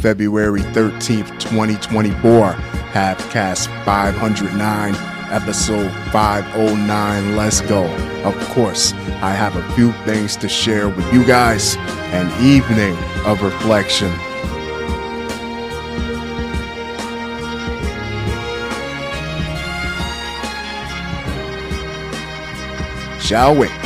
February 13th, 2024. Halfcast 509, episode 509. Let's go. Of course, I have a few things to share with you guys. An evening of reflection. Shall we?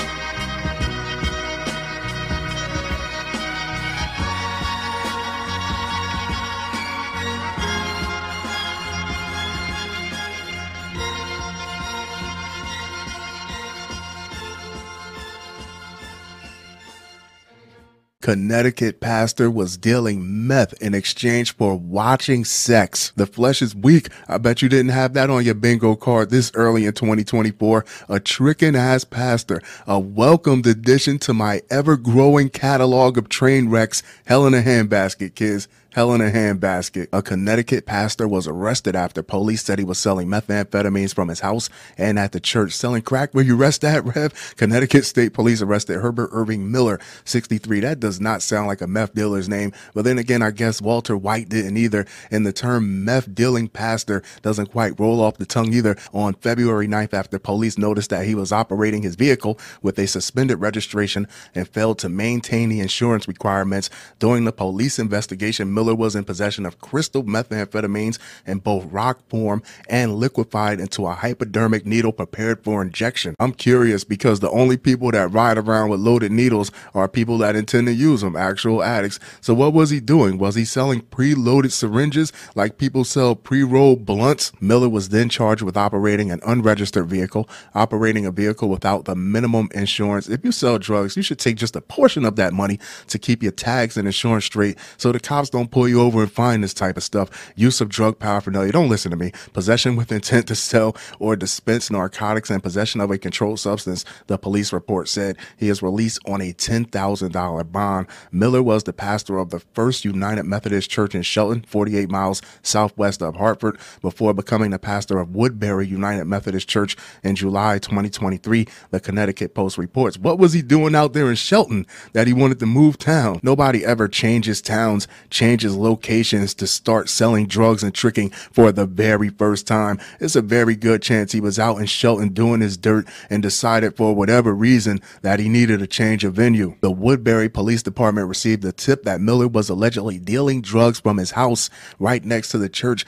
Connecticut pastor was dealing meth in exchange for watching sex. The flesh is weak. I bet you didn't have that on your bingo card this early in 2024. A trickin' ass pastor. A welcomed addition to my ever-growing catalog of train wrecks. Hell in a handbasket, kids. Hell in a handbasket. A Connecticut pastor was arrested after police said he was selling methamphetamines from his house and at the church. Selling crack? Where you arrest that, Rev? Connecticut State Police arrested Herbert Irving Miller, 63. That does not sound like a meth dealer's name. But then again, I guess Walter White didn't either. And the term meth dealing pastor doesn't quite roll off the tongue either. On February 9th, after police noticed that he was operating his vehicle with a suspended registration and failed to maintain the insurance requirements. During the police investigation, Miller was in possession of crystal methamphetamines in both rock form and liquefied into a hypodermic needle prepared for injection. I'm curious because the only people that ride around with loaded needles are people that intend to use them, actual addicts. So what was he doing? Was he selling preloaded syringes like people sell pre-rolled blunts? Miller was then charged with operating an unregistered vehicle, operating a vehicle without the minimum insurance. If you sell drugs, you should take just a portion of that money to keep your tags and insurance straight so the cops don't pull you over and find this type of stuff. Use of drug paraphernalia. Don't listen to me. Possession with intent to sell or dispense narcotics and possession of a controlled substance, the police report said. He is released on a $10,000 bond. Miller was the pastor of the First United Methodist Church in Shelton, 48 miles southwest of Hartford, before becoming the pastor of Woodbury United Methodist Church in July 2023, the Connecticut Post reports. What was he doing out there in Shelton that he wanted to move town? Nobody ever changes towns, changes locations to start selling drugs and tricking for the very first time. It's a very good chance he was out in Shelton doing his dirt and decided for whatever reason that he needed a change of venue. The Woodbury Police Department received a tip that Miller was allegedly dealing drugs from his house right next to the church.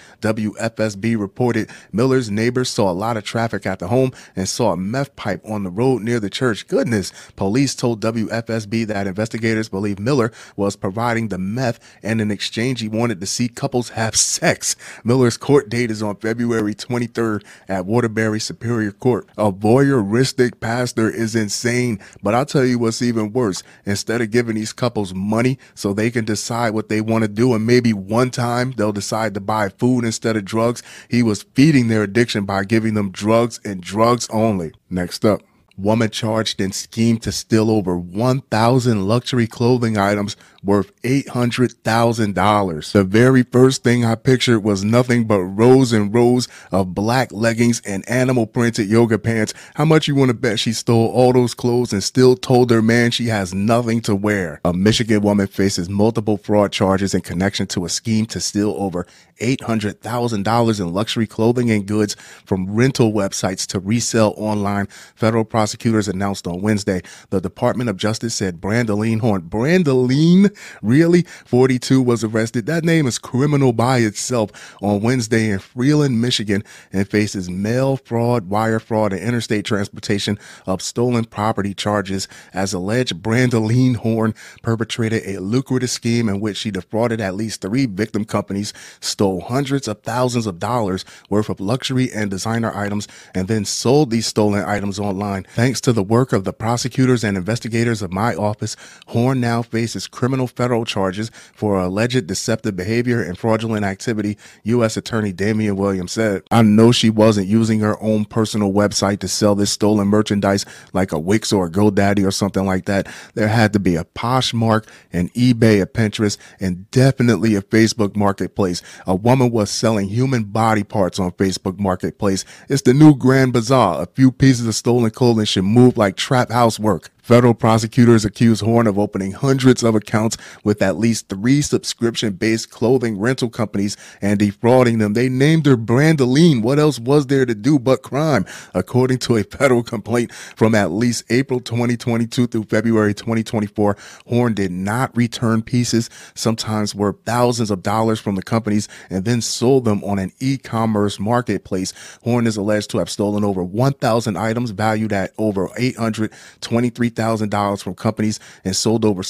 WFSB reported Miller's neighbors saw a lot of traffic at the home and saw a meth pipe on the road near the church. Goodness. Police told WFSB that investigators believe Miller was providing the meth and in exchange he wanted to see couples have sex. Miller's court date is on February 23rd at Waterbury Superior Court. A voyeuristic pastor is insane, but I'll tell you what's even worse. Instead of giving these couples money so they can decide what they want to do and maybe one time they'll decide to buy food instead of drugs, he was feeding their addiction by giving them drugs and drugs only. Next up. Woman charged in scheme to steal over 1,000 luxury clothing items worth $800,000. The very first thing I pictured was nothing but rows and rows of black leggings and animal printed yoga pants. How much you want to bet she stole all those clothes and still told her man she has nothing to wear? A Michigan woman faces multiple fraud charges in connection to a scheme to steal over $800,000 in luxury clothing and goods from rental websites to resell online. Federal prosecutors announced on Wednesday. The Department of Justice said Brandeline Horn, Brandeline, really? 42 was arrested. That name is criminal by itself on Wednesday in Freeland, Michigan, and faces mail fraud, wire fraud, and interstate transportation of stolen property charges as alleged Brandeline Horn perpetrated a lucrative scheme in which she defrauded at least 3 victim companies, stole hundreds of thousands of dollars worth of luxury and designer items, and then sold these stolen items online. Thanks to the work of the prosecutors and investigators of my office, Horn now faces criminal federal charges for alleged deceptive behavior and fraudulent activity, U.S. Attorney Damian Williams said. I know she wasn't using her own personal website to sell this stolen merchandise like a Wix or a GoDaddy or something like that. There had to be a Poshmark, an eBay, a Pinterest, and definitely a Facebook Marketplace. A woman was selling human body parts on Facebook Marketplace. It's the new Grand Bazaar. A few pieces of stolen clothing should move like trap housework. Federal prosecutors accused Horn of opening hundreds of accounts with at least 3 subscription-based clothing rental companies and defrauding them. They named her Brandoline. What else was there to do but crime? According to a federal complaint from at least April 2022 through February 2024, Horn did not return pieces, sometimes worth thousands of dollars, from the companies and then sold them on an e-commerce marketplace. Horn is alleged to have stolen over 1,000 items valued at over $823,000 from companies and sold over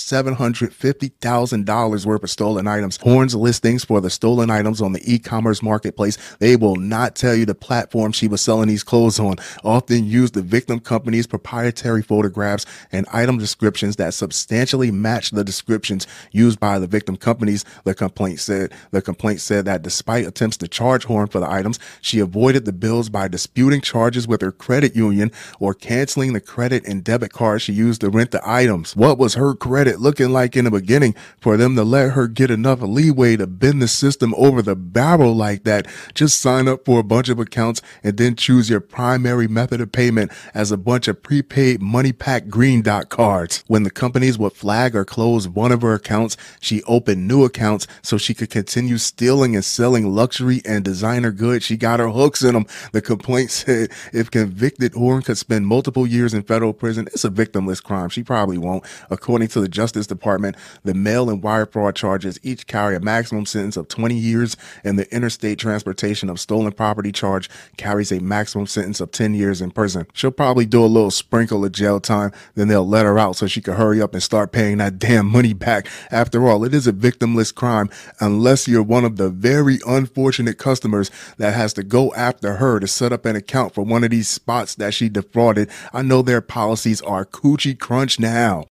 $750,000 worth of stolen items. Horn's listings for the stolen items on the e-commerce marketplace, they will not tell you the platform she was selling these clothes on, often use the victim company's proprietary photographs and item descriptions that substantially match the descriptions used by the victim companies, the complaint said. The complaint said that despite attempts to charge Horn for the items, she avoided the bills by disputing charges with her credit union or canceling the credit and debit cards she used to rent the items. What was her credit looking like in the beginning for them to let her get enough leeway to bend the system over the barrel like that? Just sign up for a bunch of accounts and then choose your primary method of payment as a bunch of prepaid money pack green dot cards. When the companies would flag or close one of her accounts, she opened new accounts so she could continue stealing and selling luxury and designer goods. She got her hooks in them. The complaint said if convicted, Horn could spend multiple years in federal prison. It's a victimless crime. She probably won't. According to the Justice Department, the mail and wire fraud charges each carry a maximum sentence of 20 years, and the interstate transportation of stolen property charge carries a maximum sentence of 10 years in prison. She'll probably do a little sprinkle of jail time, then they'll let her out so she can hurry up and start paying that damn money back. After all, it is a victimless crime unless you're one of the very unfortunate customers that has to go after her to set up an account for one of these spots that she defrauded. I know their policies are coochie crunch now.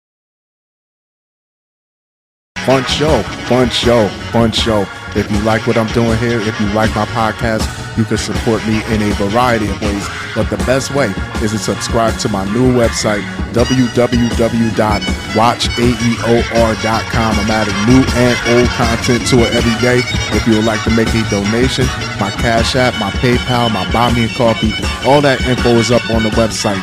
Fun show, fun show, fun show. If you like what I'm doing here, if you like my podcast, you can support me in a variety of ways. But the best way is to subscribe to my new website, www.watchaeor.com. I'm adding new and old content to it every day. If you would like to make a donation, my Cash App, my PayPal, my Buy Me a Coffee, all that info is up on the website,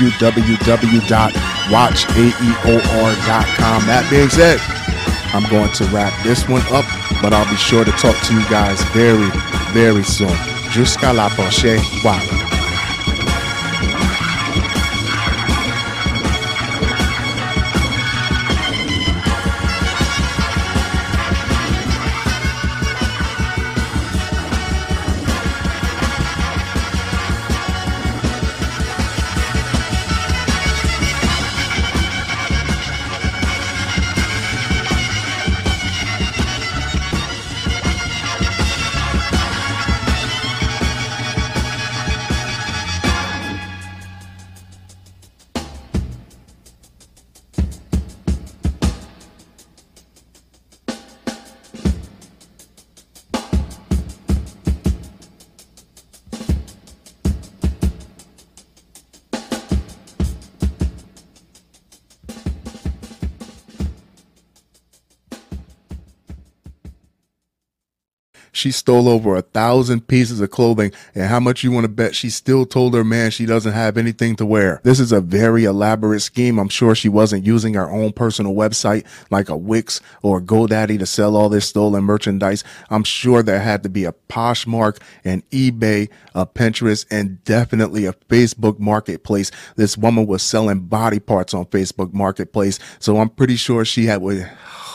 www.watchaeor.com. That being said, I'm going to wrap this one up, but I'll be sure to talk to you guys very, very soon. Jusqu'à la prochaine fois. She stole over 1,000 pieces of clothing, and how much you want to bet she still told her man she doesn't have anything to wear? This is a very elaborate scheme. I'm sure she wasn't using her own personal website like a Wix or a GoDaddy to sell all this stolen merchandise. I'm sure there had to be a Poshmark, an eBay, a Pinterest, and definitely a Facebook Marketplace. This woman was selling body parts on Facebook Marketplace, so I'm pretty sure she had